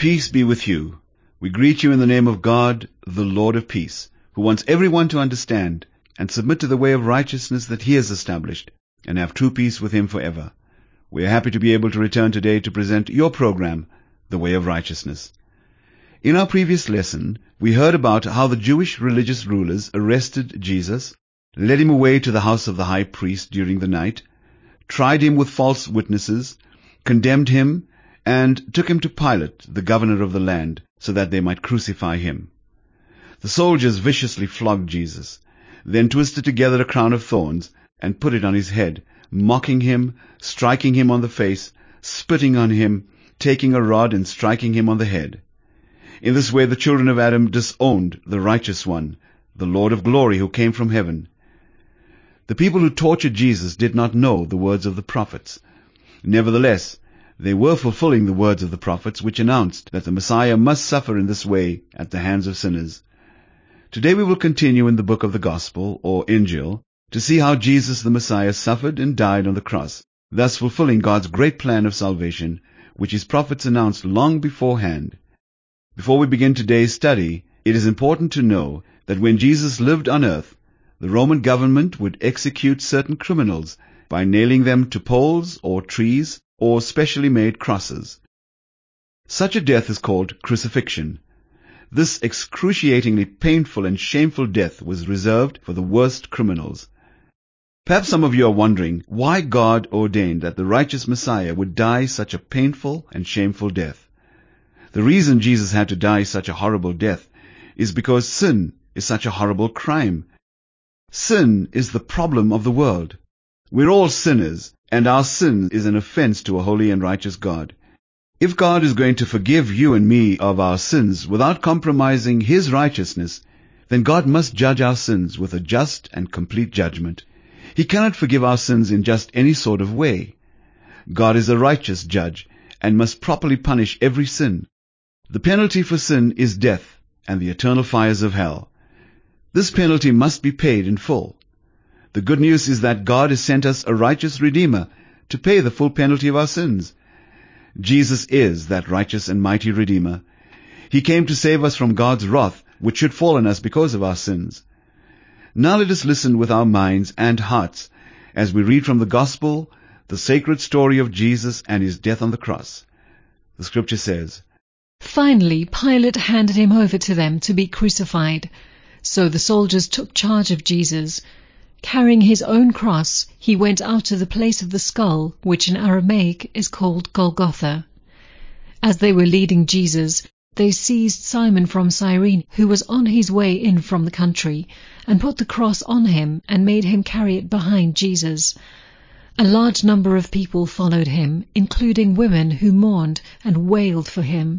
Peace be with you. We greet you in the name of God, the Lord of peace, who wants everyone to understand and submit to the way of righteousness that He has established, and have true peace with Him forever. We are happy to be able to return today to present your program, The Way of Righteousness. In our previous lesson, we heard about how the Jewish religious rulers arrested Jesus, led Him away to the house of the high priest during the night, tried Him with false witnesses, condemned Him, and took Him to Pilate, the governor of the land, so that they might crucify Him. The soldiers viciously flogged Jesus, then twisted together a crown of thorns and put it on His head, mocking Him, striking Him on the face, spitting on Him, taking a rod and striking Him on the head. In this way the children of Adam disowned the righteous one, the Lord of glory who came from heaven. The people who tortured Jesus did not know the words of the prophets. Nevertheless, they were fulfilling the words of the prophets, which announced that the Messiah must suffer in this way at the hands of sinners. Today we will continue in the book of the Gospel, or Injil, to see how Jesus the Messiah suffered and died on the cross, thus fulfilling God's great plan of salvation, which His prophets announced long beforehand. Before we begin today's study, it is important to know that when Jesus lived on earth, the Roman government would execute certain criminals by nailing them to poles or trees or specially made crosses. Such a death is called crucifixion. This excruciatingly painful and shameful death was reserved for the worst criminals. Perhaps some of you are wondering why God ordained that the righteous Messiah would die such a painful and shameful death. The reason Jesus had to die such a horrible death is because sin is such a horrible crime. Sin is the problem of the world. We're all sinners, and our sin is an offense to a holy and righteous God. If God is going to forgive you and me of our sins without compromising His righteousness, then God must judge our sins with a just and complete judgment. He cannot forgive our sins in just any sort of way. God is a righteous judge and must properly punish every sin. The penalty for sin is death and the eternal fires of hell. This penalty must be paid in full. The good news is that God has sent us a righteous Redeemer to pay the full penalty of our sins. Jesus is that righteous and mighty Redeemer. He came to save us from God's wrath, which should fall on us because of our sins. Now let us listen with our minds and hearts as we read from the Gospel the sacred story of Jesus and His death on the cross. The Scripture says, Finally, Pilate handed Him over to them to be crucified. So the soldiers took charge of Jesus. Carrying His own cross, He went out to the place of the skull, which in Aramaic is called Golgotha. As they were leading Jesus, they seized Simon from Cyrene, who was on his way in from the country, and put the cross on him and made him carry it behind Jesus. A large number of people followed Him, including women who mourned and wailed for Him.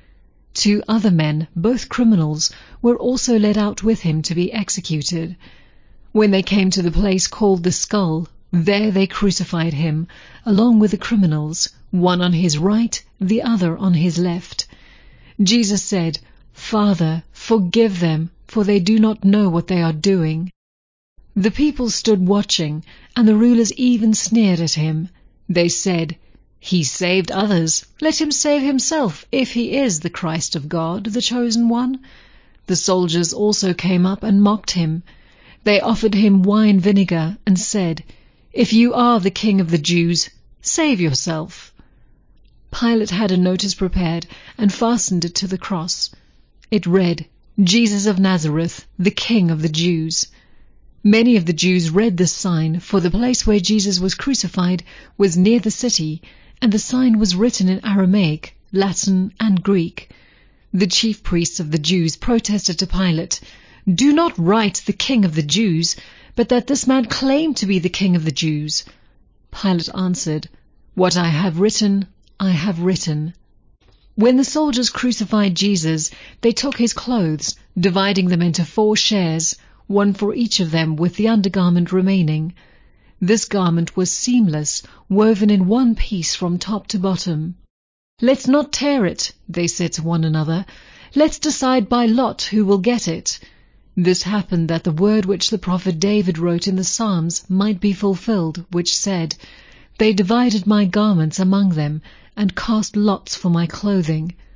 2 other men, both criminals, were also led out with Him to be executed. When they came to the place called the Skull, there they crucified Him, along with the criminals, one on His right, the other on His left. Jesus said, Father, forgive them, for they do not know what they are doing. The people stood watching, and the rulers even sneered at Him. They said, He saved others. Let Him save Himself, if He is the Christ of God, the Chosen One. The soldiers also came up and mocked Him. They offered Him wine vinegar and said, If you are the King of the Jews, save yourself. Pilate had a notice prepared and fastened it to the cross. It read, Jesus of Nazareth, the King of the Jews. Many of the Jews read this sign, for the place where Jesus was crucified was near the city, and the sign was written in Aramaic, Latin, and Greek. The chief priests of the Jews protested to Pilate, Do not write the King of the Jews, but that this man claimed to be the King of the Jews. Pilate answered, What I have written, I have written. When the soldiers crucified Jesus, they took His clothes, dividing them into 4 shares, one for each of them with the undergarment remaining. This garment was seamless, woven in one piece from top to bottom. Let's not tear it, they said to one another. Let's decide by lot who will get it. This happened that the word which the prophet David wrote in the Psalms might be fulfilled, which said, They divided my garments among them, and cast lots for my clothing.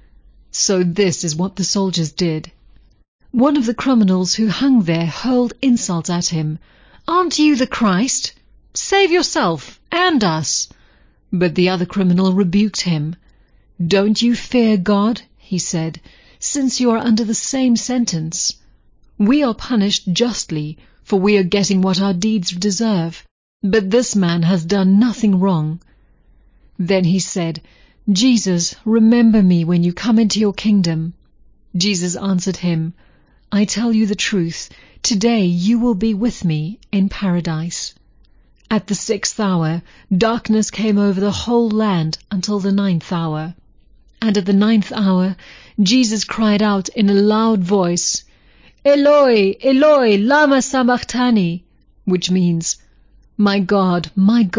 So this is what the soldiers did. One of the criminals who hung there hurled insults at him. "Aren't you the Christ? Save yourself and us." But the other criminal rebuked him. "Don't you fear God," he said, "since you are under the same sentence. We are punished justly, for we are getting what our deeds deserve, but this man has done nothing wrong." Then he said, "Jesus, remember me when you come into your kingdom." Jesus answered him, "I tell you the truth, today you will be with me in paradise." At the 6th hour, darkness came over the whole land until the 9th hour. And at the 9th hour, Jesus cried out in a loud voice, "Eloi, Eloi, lama sabachthani," which means, my God,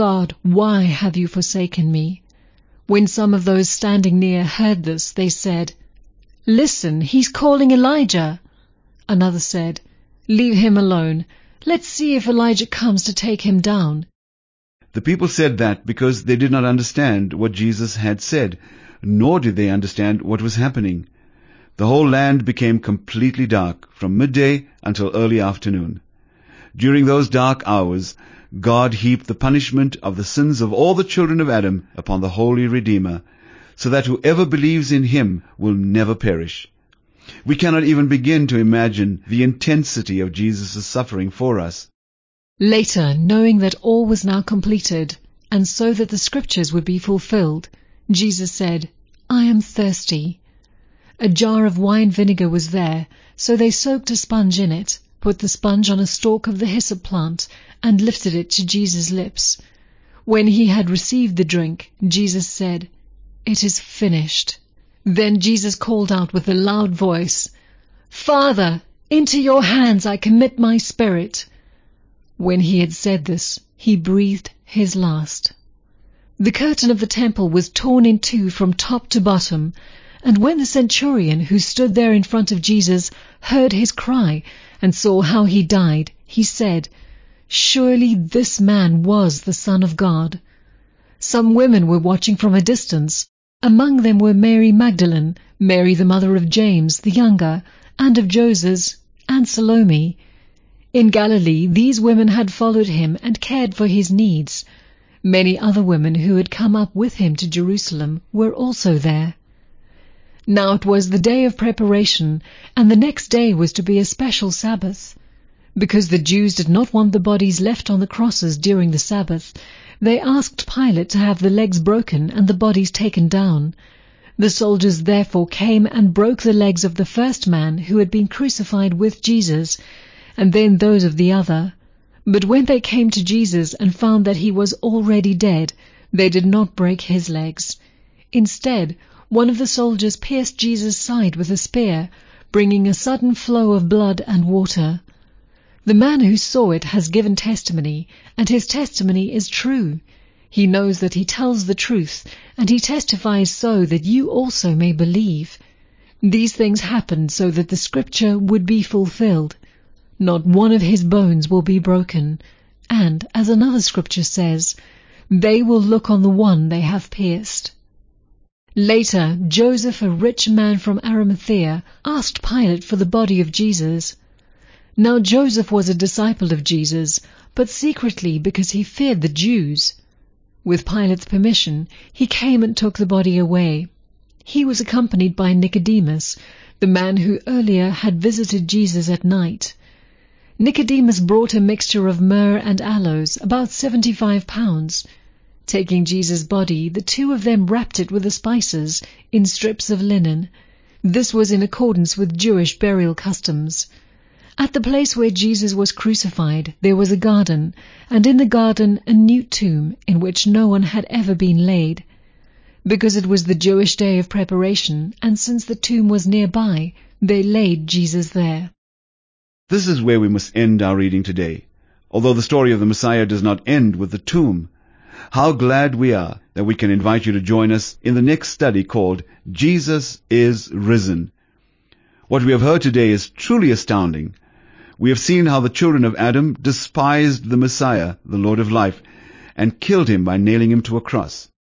why have you forsaken me?" When some of those standing near heard this, they said, "Listen, he's calling Elijah." Another said, "Leave him alone. Let's see if Elijah comes to take him down." The people said that because they did not understand what Jesus had said, nor did they understand what was happening. The whole land became completely dark from midday until early afternoon. During those dark hours, God heaped the punishment of the sins of all the children of Adam upon the Holy Redeemer, so that whoever believes in him will never perish. We cannot even begin to imagine the intensity of Jesus' suffering for us. Later, knowing that all was now completed, and so that the scriptures would be fulfilled, Jesus said, "I am thirsty." A jar of wine vinegar was there, so they soaked a sponge in it, put the sponge on a stalk of the hyssop plant, and lifted it to Jesus' lips. When he had received the drink, Jesus said, "It is finished." Then Jesus called out with a loud voice, "Father, into your hands I commit my spirit." When he had said this, he breathed his last. The curtain of the temple was torn in two from top to bottom, and when the centurion who stood there in front of Jesus heard his cry and saw how he died, he said, "Surely this man was the Son of God." Some women were watching from a distance. Among them were Mary Magdalene, Mary the mother of James the younger, and of Joses, and Salome. In Galilee these women had followed him and cared for his needs. Many other women who had come up with him to Jerusalem were also there. Now it was the day of preparation, and the next day was to be a special Sabbath. Because the Jews did not want the bodies left on the crosses during the Sabbath, they asked Pilate to have the legs broken and the bodies taken down. The soldiers therefore came and broke the legs of the first man who had been crucified with Jesus, and then those of the other. But when they came to Jesus and found that he was already dead, they did not break his legs. Instead, one of the soldiers pierced Jesus' side with a spear, bringing a sudden flow of blood and water. The man who saw it has given testimony, and his testimony is true. He knows that he tells the truth, and he testifies so that you also may believe. These things happened so that the scripture would be fulfilled. Not one of his bones will be broken. And, as another scripture says, they will look on the one they have pierced. Later, Joseph, a rich man from Arimathea, asked Pilate for the body of Jesus. Now Joseph was a disciple of Jesus, but secretly because he feared the Jews. With Pilate's permission, he came and took the body away. He was accompanied by Nicodemus, the man who earlier had visited Jesus at night. Nicodemus brought a mixture of myrrh and aloes, about 75 pounds. Taking Jesus' body, the two of them wrapped it with the spices in strips of linen. This was in accordance with Jewish burial customs. At the place where Jesus was crucified there was a garden, and in the garden a new tomb in which no one had ever been laid. Because it was the Jewish day of preparation, and since the tomb was nearby, they laid Jesus there. This is where we must end our reading today, although the story of the Messiah does not end with the tomb. How glad we are that we can invite you to join us in the next study called Jesus is Risen. What we have heard today is truly astounding. We have seen how the children of Adam despised the Messiah, the Lord of life, and killed him by nailing him to a cross.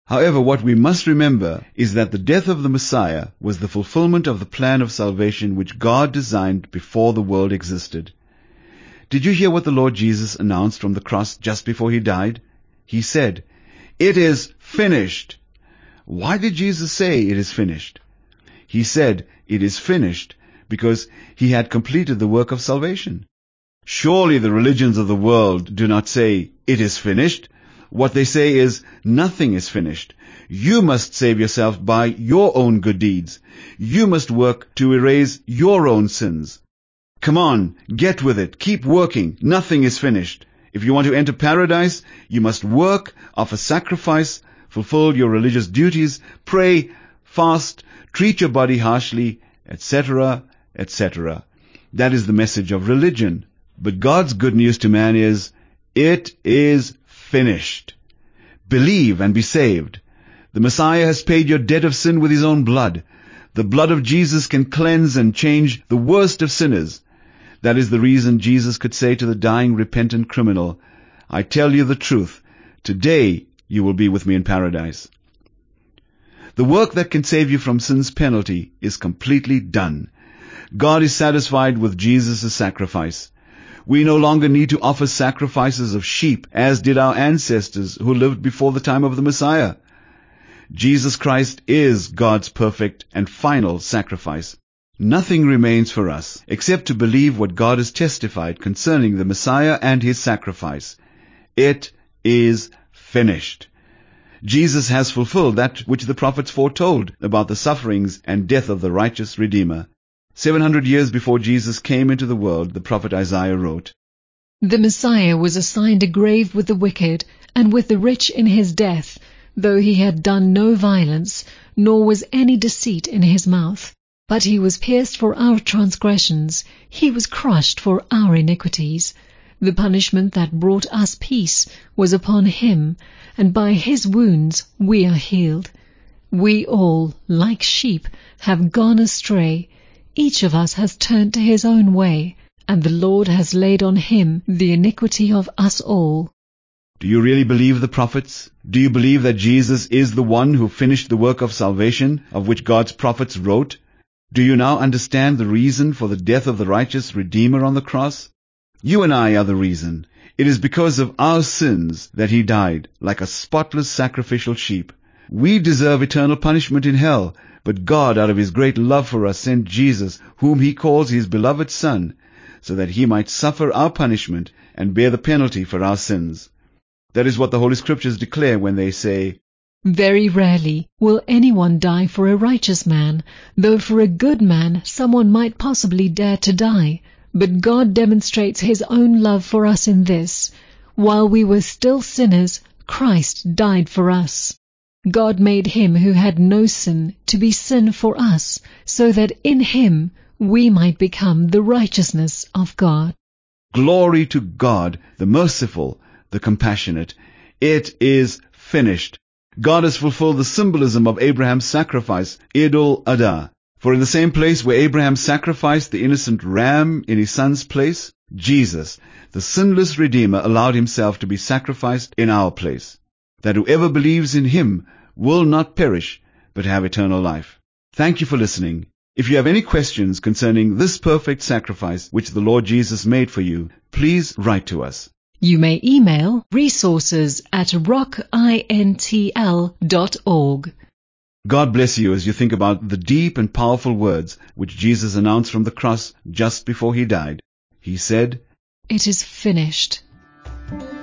However, what we must remember is that the death of the Messiah was the fulfillment of the plan of salvation which God designed before the world existed. Did you hear what the Lord Jesus announced from the cross just before he died? He said, "It is finished." Why did Jesus say it is finished? He said it is finished because he had completed the work of salvation. Surely the religions of the world do not say it is finished. What they say is nothing is finished. You must save yourself by your own good deeds. You must work to erase your own sins. Come on, get with it. Keep working. Nothing is finished. If you want to enter paradise, you must work, offer sacrifice, fulfill your religious duties, pray, fast, treat your body harshly, etc., etc. That is the message of religion. But God's good news to man is, it is finished. Believe and be saved. The Messiah has paid your debt of sin with his own blood. The blood of Jesus can cleanse and change the worst of sinners. That is the reason Jesus could say to the dying repentant criminal, "I tell you the truth, today you will be with me in paradise." The work that can save you from sin's penalty is completely done. God is satisfied with Jesus' sacrifice. We no longer need to offer sacrifices of sheep as did our ancestors who lived before the time of the Messiah. Jesus Christ is God's perfect and final sacrifice. Nothing remains for us except to believe what God has testified concerning the Messiah and his sacrifice. It is finished. Jesus has fulfilled that which the prophets foretold about the sufferings and death of the righteous Redeemer. 700 years before Jesus came into the world, the prophet Isaiah wrote, "The Messiah was assigned a grave with the wicked and with the rich in his death, though he had done no violence, nor was any deceit in his mouth. But he was pierced for our transgressions, he was crushed for our iniquities. The punishment that brought us peace was upon him, and by his wounds we are healed. We all, like sheep, have gone astray. Each of us has turned to his own way, and the Lord has laid on him the iniquity of us all." Do you really believe the prophets? Do you believe that Jesus is the one who finished the work of salvation, of which God's prophets wrote? Do you now understand the reason for the death of the righteous Redeemer on the cross? You and I are the reason. It is because of our sins that he died, like a spotless sacrificial sheep. We deserve eternal punishment in hell, but God, out of his great love for us, sent Jesus, whom he calls his beloved Son, so that he might suffer our punishment and bear the penalty for our sins. That is what the Holy Scriptures declare when they say, "Very rarely will anyone die for a righteous man, though for a good man someone might possibly dare to die. But God demonstrates his own love for us in this: while we were still sinners, Christ died for us. God made him who had no sin to be sin for us, so that in him we might become the righteousness of God." Glory to God, the merciful, the compassionate. It is finished. God has fulfilled the symbolism of Abraham's sacrifice, Idul Adha. For in the same place where Abraham sacrificed the innocent ram in his son's place, Jesus, the sinless Redeemer, allowed himself to be sacrificed in our place, that whoever believes in him will not perish, but have eternal life. Thank you for listening. If you have any questions concerning this perfect sacrifice which the Lord Jesus made for you, please write to us. You may email resources@rockintl.org. God bless you as you think about the deep and powerful words which Jesus announced from the cross just before he died. He said, "It is finished."